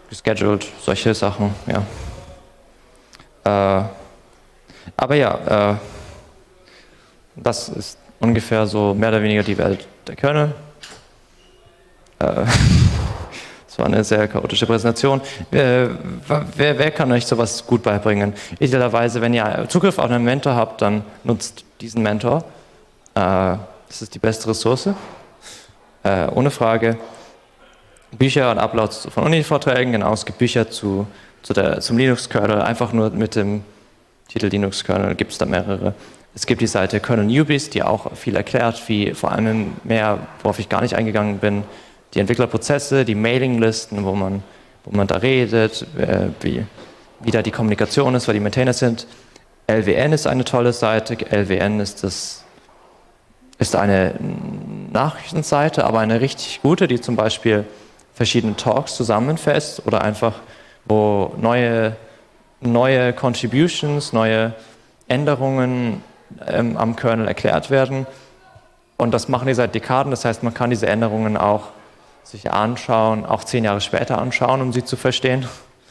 gescheduled, solche Sachen, ja. Äh, aber ja, äh, das ist ungefähr so mehr oder weniger die Welt der Kernel. Äh, das war eine sehr chaotische Präsentation. Äh, wer, wer kann euch sowas gut beibringen? Idealerweise, wenn ihr Zugriff auf einen Mentor habt, dann nutzt diesen Mentor. Äh, das ist die beste Ressource. Äh, ohne Frage. Bücher und Uploads von Uni-Vorträgen, genau, es gibt Bücher zu, zu der, zum Linux-Kernel, einfach nur mit dem Titel Linux-Kernel gibt es da mehrere. Es gibt die Seite Kernel Newbies, die auch viel erklärt, wie vor allem mehr, worauf ich gar nicht eingegangen bin, die Entwicklerprozesse, die Mailinglisten, wo man, wo man da redet, äh, wie, wie da die Kommunikation ist, weil die Maintainer sind. L W N ist eine tolle Seite, L W N ist das ist eine Nachrichtenseite, aber eine richtig gute, die zum Beispiel verschiedene Talks zusammenfasst oder einfach, wo neue, neue Contributions, neue Änderungen ähm, am Kernel erklärt werden. Und das machen die seit Dekaden, das heißt, man kann diese Änderungen auch sich anschauen, auch zehn Jahre später anschauen, um sie zu verstehen.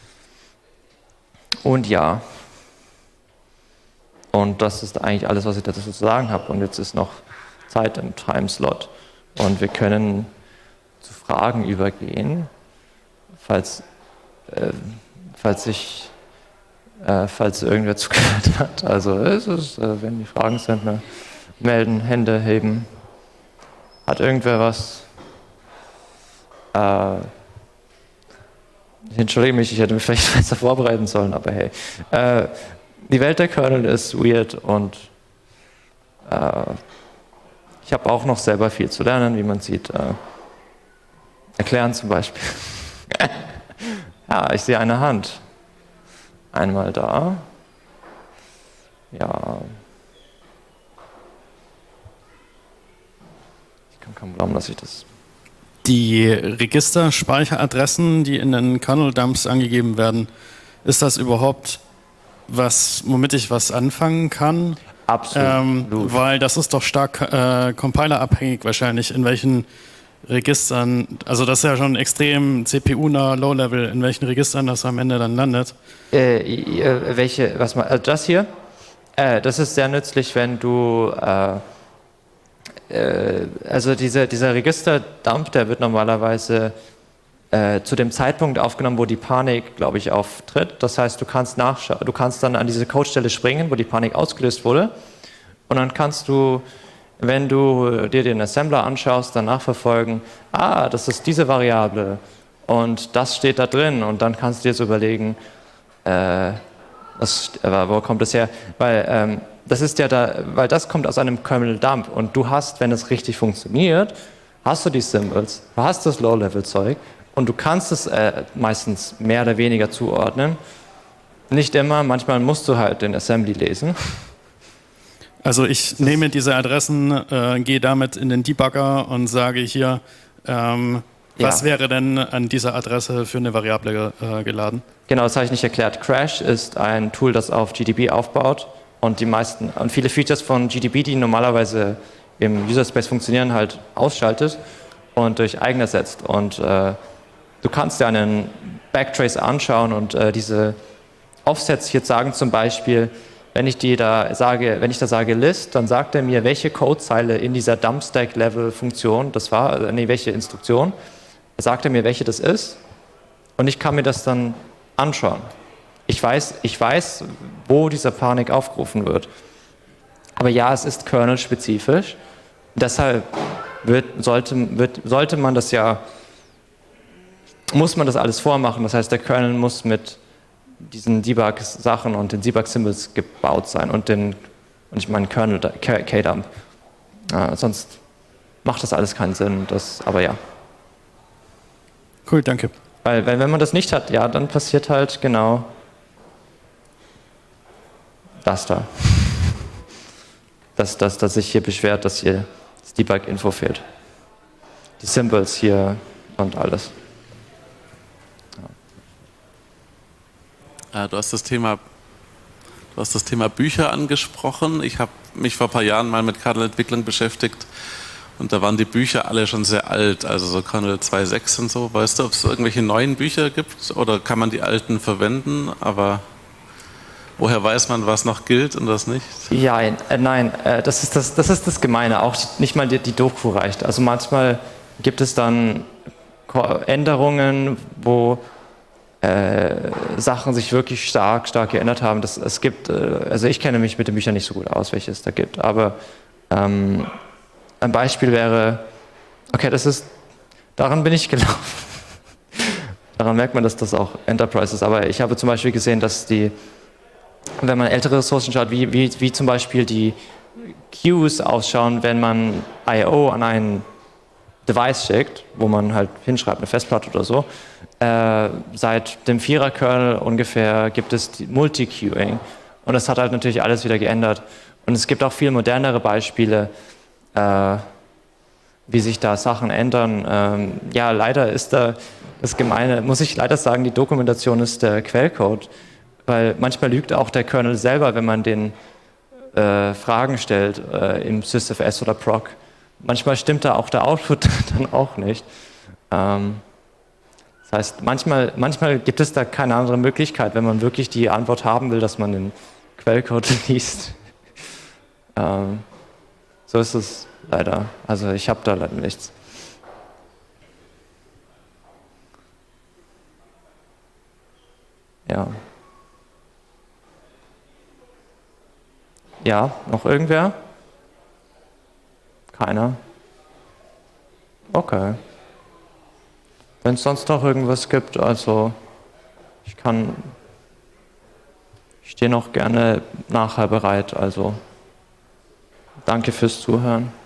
Und ja, und das ist eigentlich alles, was ich dazu zu sagen habe. Und jetzt ist noch Zeit im Timeslot. Und wir können zu Fragen übergehen, falls, äh, falls sich, äh, falls irgendwer zugehört hat. Also es ist, äh, wenn die Fragen sind, ne, melden, Hände heben. Hat irgendwer was? Äh, ich entschuldige mich, ich hätte mich vielleicht besser vorbereiten sollen, aber hey. Äh, die Welt der Kernel ist weird und äh, ich habe auch noch selber viel zu lernen, wie man sieht. Äh, erklären zum Beispiel. Ja, ich sehe eine Hand. Einmal da. Ja. Ich kann kaum glauben, dass ich das... Die Registerspeicheradressen, die in den Kernel-Dumps angegeben werden, ist das überhaupt was, womit ich was anfangen kann? Absolut. Ähm, weil das ist doch stark äh, compilerabhängig wahrscheinlich, in welchen Registern, also das ist ja schon extrem C P U-nah, Low-Level, in welchen Registern das am Ende dann landet. Äh, äh, welche, was mal, äh, das hier? Äh, das ist sehr nützlich, wenn du, äh, äh, also diese, dieser Register-Dump, der wird normalerweise äh, zu dem Zeitpunkt aufgenommen, wo die Panik, glaube ich, auftritt. Das heißt, du kannst nachschauen, du kannst dann an diese Codestelle springen, wo die Panik ausgelöst wurde. Und dann kannst du, wenn du dir den Assembler anschaust, dann nachverfolgen, ah, das ist diese Variable und das steht da drin. Und dann kannst du dir so überlegen, äh, was, wo kommt das her? Weil ähm, das ist ja da, weil das kommt aus einem Kernel-Dump und du hast, wenn es richtig funktioniert, hast du die Symbols, du hast das Low-Level-Zeug und du kannst es äh, meistens mehr oder weniger zuordnen. Nicht immer, manchmal musst du halt den Assembly lesen. Also ich nehme diese Adressen, äh, gehe damit in den Debugger und sage hier, ähm, was ja. wäre denn an dieser Adresse für eine Variable äh, geladen? Genau, das habe ich nicht erklärt. Crash ist ein Tool, das auf G D B aufbaut und die meisten und viele Features von G D B, die normalerweise im User Space funktionieren, halt ausschaltet und durch eigen ersetzt. Und äh, du kannst dir einen Backtrace anschauen und äh, diese Offsets hier sagen zum Beispiel, wenn ich die da sage, wenn ich da sage List, dann sagt er mir, welche Codezeile in dieser Dumpstack-Level-Funktion das war, nee, welche Instruktion, sagt er mir, welche das ist und ich kann mir das dann anschauen. Ich weiß, ich weiß, wo dieser Panik aufgerufen wird. Aber ja, es ist kernel-spezifisch. Deshalb wird, sollte, wird, sollte man das ja, muss man das alles vormachen. Das heißt, der Kernel muss mit diesen Debug-Sachen und den Debug-Symbols gebaut sein und den, und ich meine Kernel, K-Dump. Äh, sonst macht das alles keinen Sinn. Das, aber ja. Cool, danke. Weil, weil wenn man das nicht hat, ja, dann passiert halt genau das da. Dass, dass, dass sich hier beschwert, dass hier das Debug-Info fehlt. Die Symbols hier und alles. Du hast das Thema, du hast das Thema Bücher angesprochen. Ich habe mich vor ein paar Jahren mal mit Kernel-Entwicklung beschäftigt Und da waren die Bücher alle schon sehr alt, also so Kernel zwei Punkt sechs und so. Weißt du, ob es irgendwelche neuen Bücher gibt oder kann man die alten verwenden? Aber woher weiß man, was noch gilt und was nicht? Ja, äh, nein, äh, das, ist das, das ist das Gemeine. Auch nicht mal die, die Doku reicht. Also manchmal gibt es dann Änderungen, wo äh, Sachen sich wirklich stark, stark geändert haben. Das, es gibt, äh, also ich kenne mich mit den Büchern nicht so gut aus, welche es da gibt. Aber ähm, ein Beispiel wäre, okay, das ist, daran bin ich gelaufen. Daran merkt man, dass das auch Enterprise ist. Aber ich habe zum Beispiel gesehen, dass die, wenn man ältere Ressourcen schaut, wie, wie, wie zum Beispiel die Queues ausschauen, wenn man I O an ein Device schickt, wo man halt hinschreibt, eine Festplatte oder so. Äh, seit dem Vierer-Kernel ungefähr gibt es die Multi-Queuing. Und das hat halt natürlich alles wieder geändert. Und es gibt auch viel modernere Beispiele, äh, wie sich da Sachen ändern. Ähm, ja, leider ist da das Gemeine, muss ich leider sagen, die Dokumentation ist der Quellcode. Weil manchmal lügt auch der Kernel selber, wenn man den äh, Fragen stellt äh, im sysfs oder proc. Manchmal stimmt da auch der Output dann auch nicht. Ähm, das heißt, manchmal, manchmal gibt es da keine andere Möglichkeit, wenn man wirklich die Antwort haben will, dass man den Quellcode liest. ähm, so ist es leider. Also ich habe da leider nichts. Ja. Ja, noch irgendwer? Keiner? Okay. Wenn es sonst noch irgendwas gibt, also ich kann, ich stehe noch gerne nachher bereit, also danke fürs Zuhören.